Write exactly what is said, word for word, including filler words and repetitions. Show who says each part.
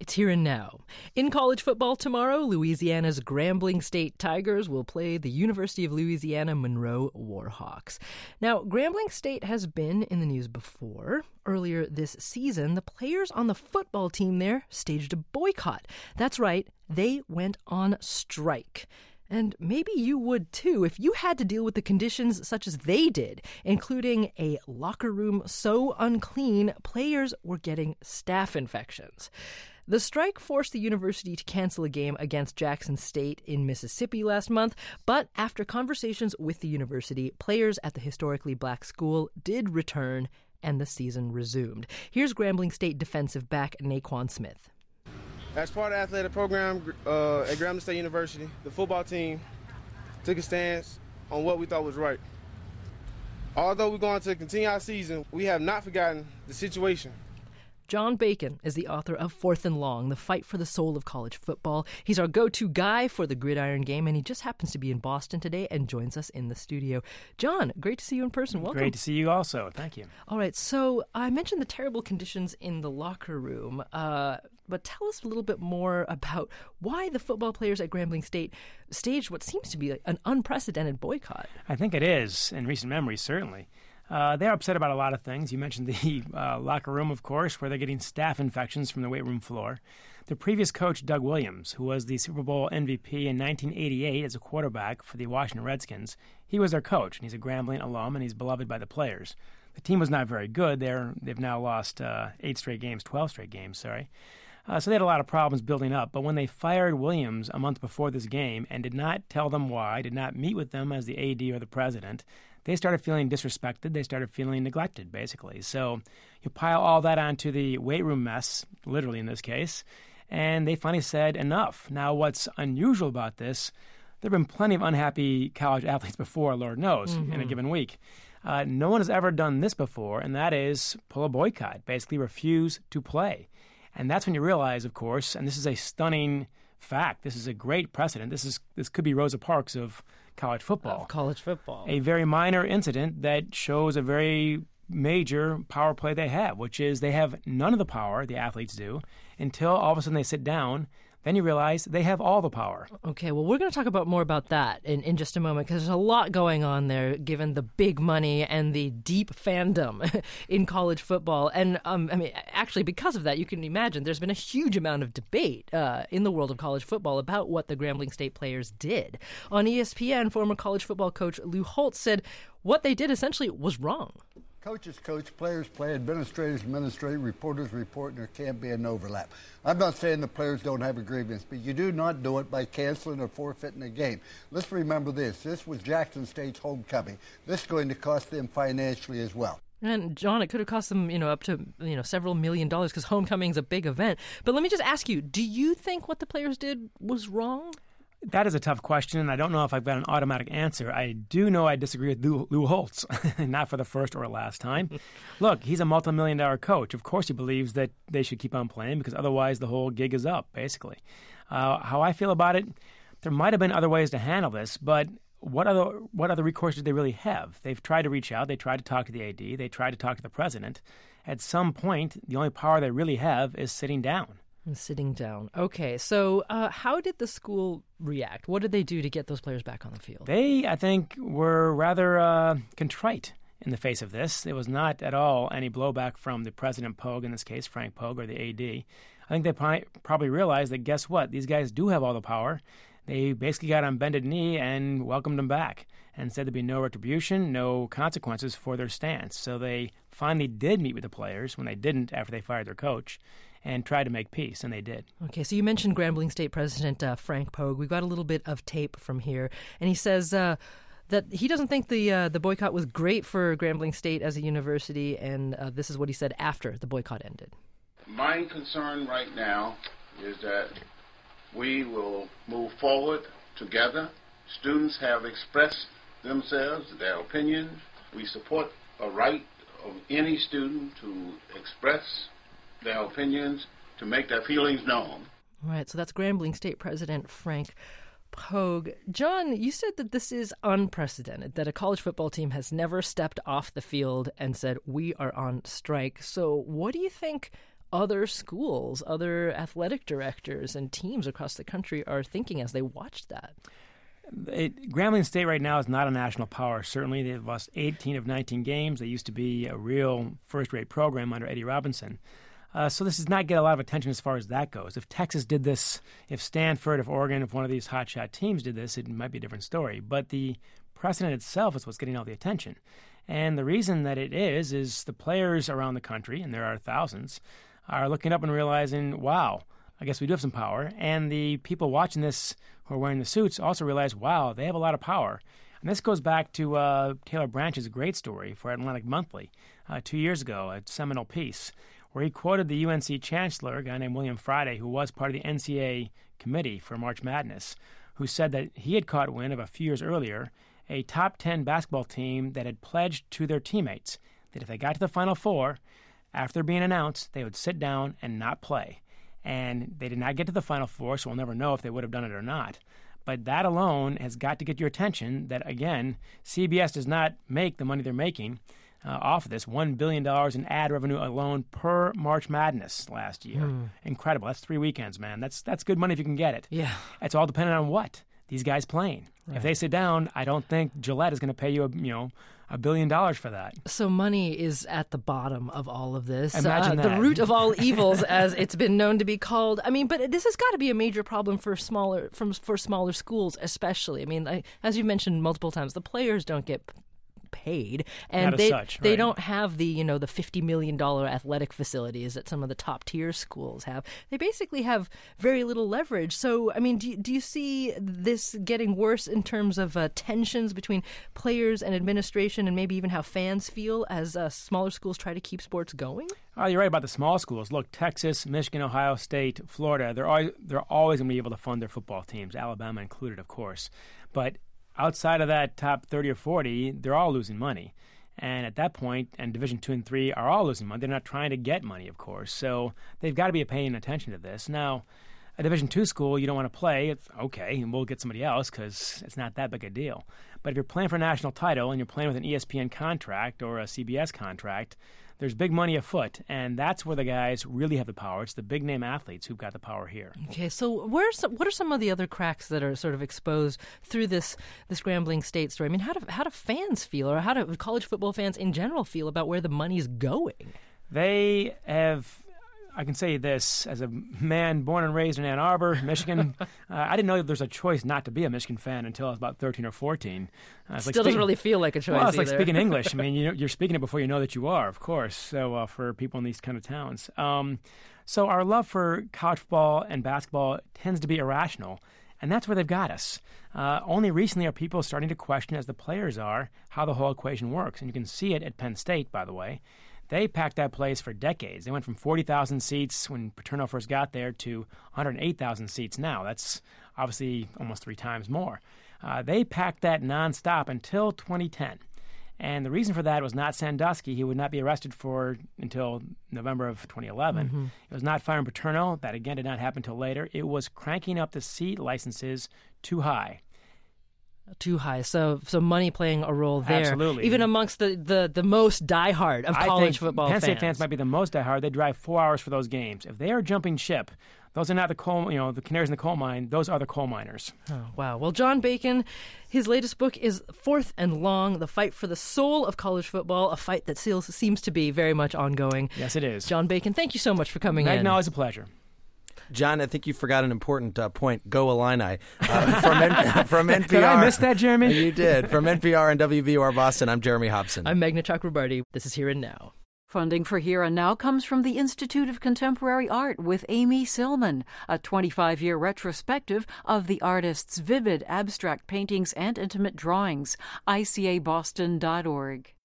Speaker 1: It's here and now. In college football tomorrow, Louisiana's Grambling State Tigers will play the University of Louisiana Monroe Warhawks. Now, Grambling State has been in the news before. Earlier this season, the players on the football team there staged a boycott. That's right, they went on strike. And maybe you would too if you had to deal with the conditions such as they did, including a locker room so unclean players were getting staph infections. The strike forced the university to cancel a game against Jackson State in Mississippi last month, but after conversations with the university, players at the historically black school did return and the season resumed. Here's Grambling State defensive back Naquan Smith.
Speaker 2: As part of the athletic program uh, at Grambling State University, the football team took a stance on what we thought was right. Although we're going to continue our season, we have not forgotten the situation.
Speaker 1: John Bacon is the author of Fourth and Long, The Fight for the Soul of College Football. He's our go-to guy for the Gridiron Game, and he just happens to be in Boston today and joins us in the studio. John, great to see you in person. Welcome.
Speaker 3: Great to see you also. Thank you.
Speaker 1: All right, so I mentioned the terrible conditions in the locker room, uh, but tell us a little bit more about why the football players at Grambling State staged what seems to be an unprecedented boycott.
Speaker 3: I think it is, in recent memory, certainly. Uh, they're upset about a lot of things. You mentioned the uh, locker room, of course, where they're getting staph infections from the weight room floor. The previous coach, Doug Williams, who was the Super Bowl M V P in nineteen eighty-eight as a quarterback for the Washington Redskins, he was their coach, and he's a Grambling alum, and he's beloved by the players. The team was not very good. They're, they've now lost uh, eight straight games, twelve straight games, sorry. Uh, so they had a lot of problems building up. But when they fired Williams a month before this game and did not tell them why, did not meet with them as the A D or the president, they started feeling disrespected. They started feeling neglected, basically. So you pile all that onto the weight room mess, literally in this case, and they finally said enough. Now, what's unusual about this, there have been plenty of unhappy college athletes before, Lord knows, mm-hmm. in a given week. Uh, no one has ever done this before, and that is pull a boycott, basically refuse to play. And that's when you realize, of course, and this is a stunning fact, this is a great precedent. This is this could be Rosa Parks of college football.
Speaker 1: Of college football.
Speaker 3: A very minor incident that shows a very major power play they have, which is they have none of the power, the athletes do, until all of a sudden they sit down. Then you realize they have all the power.
Speaker 1: Okay, well, we're going to talk about more about that in, in just a moment because there's a lot going on there given the big money and the deep fandom in college football. And, um, I mean, actually, because of that, you can imagine there's been a huge amount of debate uh, in the world of college football about what the Grambling State players did. On E S P N, former college football coach Lou Holtz said what they did essentially was wrong.
Speaker 4: Coaches coach, players play, administrators administrate, reporters report, and there can't be an overlap. I'm not saying the players don't have a grievance, but you do not do it by canceling or forfeiting a game. Let's remember this. This was Jackson State's homecoming. This is going to cost them financially as well.
Speaker 1: And, John, it could have cost them, you know, up to, you know, several million dollars because homecoming is a big event. But let me just ask you, do you think what the players did was wrong?
Speaker 3: That is a tough question, and I don't know if I've got an automatic answer. I do know I disagree with Lou, Lou Holtz, not for the first or last time. Look, he's a multi-million dollar coach. Of course he believes that they should keep on playing because otherwise the whole gig is up, basically. Uh, how I feel about it, there might have been other ways to handle this, but what other what other recourse did they really have? They've tried to reach out. They tried to talk to the A D. They tried to talk to the president. At some point, the only power they really have is sitting down.
Speaker 1: Sitting down. Okay, so uh, how did the school react? What did they do to get those players back on the field?
Speaker 3: They, I think, were rather uh, contrite in the face of this. There was not at all any blowback from the President Pogue, in this case, Frank Pogue, or the A D. I think they pi- probably realized that, guess what? These guys do have all the power. They basically got on bended knee and welcomed them back and said there'd be no retribution, no consequences for their stance. So they finally did meet with the players when they didn't after they fired their coach and tried to make peace, and they did.
Speaker 1: Okay, so you mentioned Grambling State President uh, Frank Pogue. We've got a little bit of tape from here, and he says uh, that he doesn't think the uh, the boycott was great for Grambling State as a university, and uh, this is what he said after the boycott ended.
Speaker 5: My concern right now is that we will move forward together. Students have expressed themselves, their opinions. We support a right of any student to express their opinions, to make their feelings known.
Speaker 1: All right, so that's Grambling State President Frank Pogue. John, you said that this is unprecedented, that a college football team has never stepped off the field and said, we are on strike. So what do you think other schools, other athletic directors and teams across the country are thinking as they watch that?
Speaker 3: It, Grambling State right now is not a national power. Certainly, they've lost eighteen of nineteen games. They used to be a real first-rate program under Eddie Robinson. Uh, so this does not get a lot of attention as far as that goes. If Texas did this, if Stanford, if Oregon, if one of these hotshot teams did this, it might be a different story. But the precedent itself is what's getting all the attention. And the reason that it is, is the players around the country, and there are thousands, are looking up and realizing, wow, I guess we do have some power. And the people watching this who are wearing the suits also realize, wow, they have a lot of power. And this goes back to uh, Taylor Branch's great story for Atlantic Monthly uh, two years ago, a seminal piece, where he quoted the U N C chancellor, a guy named William Friday, who was part of the N C double A committee for March Madness, who said that he had caught wind of a few years earlier a top ten basketball team that had pledged to their teammates that if they got to the Final Four, after being announced, they would sit down and not play. And they did not get to the Final Four, so we'll never know if they would have done it or not. But that alone has got to get your attention that, again, C B S does not make the money they're making uh, off of this, one billion dollars in ad revenue alone per March Madness last year. Mm. Incredible. That's three weekends, man. That's that's good money if you can get it.
Speaker 1: Yeah.
Speaker 3: It's all dependent on what? These guys playing.
Speaker 1: Right.
Speaker 3: If they sit down, I don't think Gillette is going to pay you, a, you know, a billion dollars for that.
Speaker 1: So money is at the bottom of all of this.
Speaker 3: Imagine
Speaker 1: uh,
Speaker 3: that.
Speaker 1: The root of all evils, as it's been known to be called. I mean, but this has got to be a major problem for smaller, from for smaller schools, especially. I mean, I, as you mentioned multiple times, the players don't get paid, and
Speaker 3: Not
Speaker 1: they
Speaker 3: as such,
Speaker 1: they
Speaker 3: right.
Speaker 1: don't have the you know the fifty million dollar athletic facilities that some of the top tier schools have. They basically have very little leverage. So, I mean, do you, do you see this getting worse in terms of uh, tensions between players and administration, and maybe even how fans feel as uh, smaller schools try to keep sports going?
Speaker 3: Oh, you're right about the small schools. Look, Texas, Michigan, Ohio State, Florida, they're always, they're always going to be able to fund their football teams, Alabama included, of course. But outside of that top thirty or forty, they're all losing money. And at that point, and Division two and three are all losing money. They're not trying to get money, of course. So they've got to be paying attention to this. Now, a Division two school, you don't want to play, it's okay, and we'll get somebody else because it's not that big a deal. But if you're playing for a national title and you're playing with an E S P N contract or a C B S contract, there's big money afoot, and that's where the guys really have the power. It's the big-name athletes who've got the power here.
Speaker 1: Okay, so where are some, what are some of the other cracks that are sort of exposed through this this Grambling State story? I mean, how do how do fans feel, or how do college football fans in general feel about where the money's going?
Speaker 3: They have... I can say this, as a man born and raised in Ann Arbor, Michigan, uh, I didn't know that there's a choice not to be a Michigan fan until I was about thirteen or fourteen. Uh, it's
Speaker 1: Still
Speaker 3: like
Speaker 1: doesn't
Speaker 3: speak-
Speaker 1: really feel like a choice
Speaker 3: Well, it's
Speaker 1: either.
Speaker 3: like speaking English. I mean, you know, you're speaking it before you know that you are, of course, so uh, for people in these kind of towns. Um, so our love for college football and basketball tends to be irrational, and that's where they've got us. Uh, only recently are people starting to question, as the players are, how the whole equation works. And you can see it at Penn State, by the way. They packed that place for decades. They went from forty thousand seats when Paterno first got there to one hundred eight thousand seats now. That's obviously almost three times more. Uh, they packed that nonstop until twenty ten. And the reason for that was not Sandusky. He would not be arrested for until November of twenty eleven. Mm-hmm. It was not firing Paterno. That, again, did not happen until later. It was cranking up the seat licenses too high.
Speaker 1: Too high, so so money playing a role there.
Speaker 3: Absolutely.
Speaker 1: Even amongst the, the, the most diehard of
Speaker 3: I
Speaker 1: college
Speaker 3: think
Speaker 1: football
Speaker 3: Penn
Speaker 1: fans.
Speaker 3: State fans might be the most diehard. They drive four hours for those games. If they are jumping ship, those are not the coal, you know, the canaries in the coal mine. Those are the coal miners.
Speaker 1: Oh, wow. Well, John Bacon, his latest book is Fourth and Long, The Fight for the Soul of College Football, a fight that still seems to be very much ongoing.
Speaker 3: Yes, it is.
Speaker 1: John Bacon, thank you so much for coming
Speaker 3: Meg,
Speaker 1: in.
Speaker 3: no, it's a pleasure.
Speaker 6: John, I think you forgot an important uh, point. Go Illini. Uh, from, N- from N P R.
Speaker 3: Did I miss that, Jeremy?
Speaker 6: You did. From N P R and W V O R Boston, I'm Jeremy Hobson.
Speaker 1: I'm Meghna Chakrabarty. This is Here and Now.
Speaker 7: Funding for Here and Now comes from the Institute of Contemporary Art with Amy Silman, a twenty-five-year retrospective of the artist's vivid abstract paintings and intimate drawings. I C A Boston dot org.